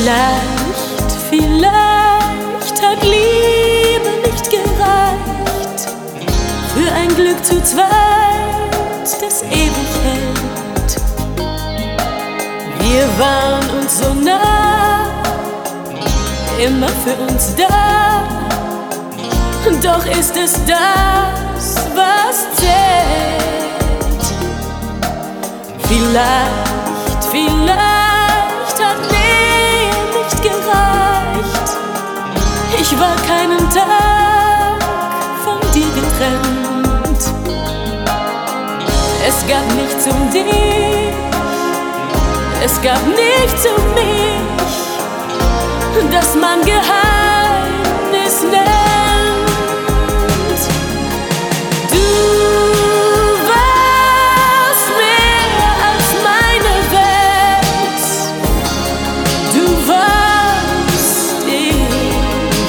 Vielleicht hat Liebe nicht gereicht für ein Glück zu zweit, das ewig hält. Wir waren uns so nah, immer für uns da, doch ist es das, was zählt. Vielleicht hat Nähe nicht gereicht. Ich war keinen Tag von dir getrennt. Es gab nichts um dich, es gab nichts um mich, das man Geheimnis nennt. Du warst mehr als meine Welt, du warst ich.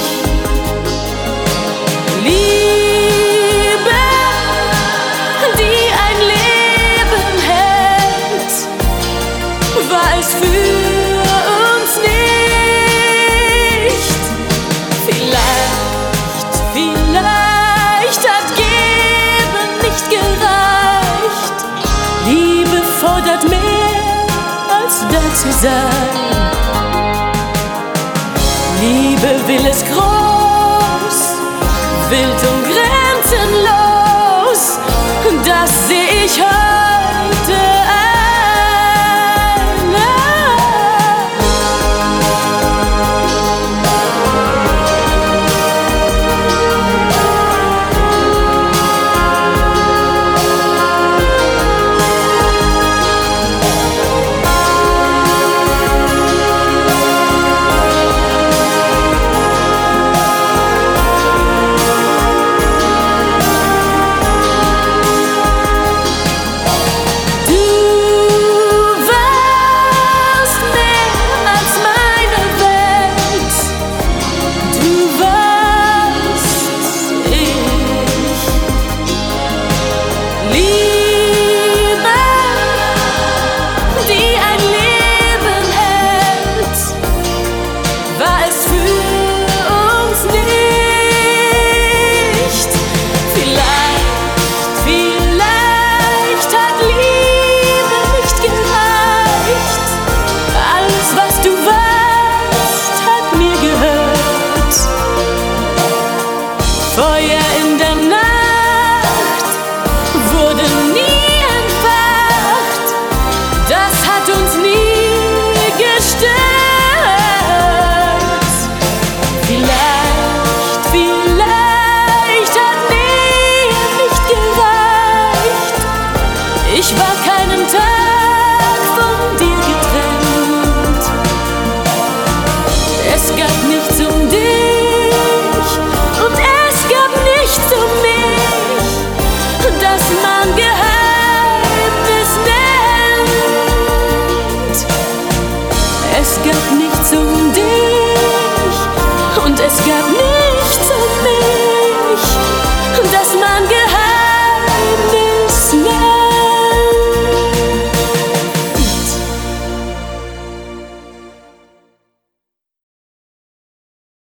Liebe, die ein Leben hält, war es für uns nicht. Vielleicht hat Geben nicht gereicht. Liebe fordert mehr als da zu sein. Liebe will es groß, wild und grenzenlos. Das seh ich heute.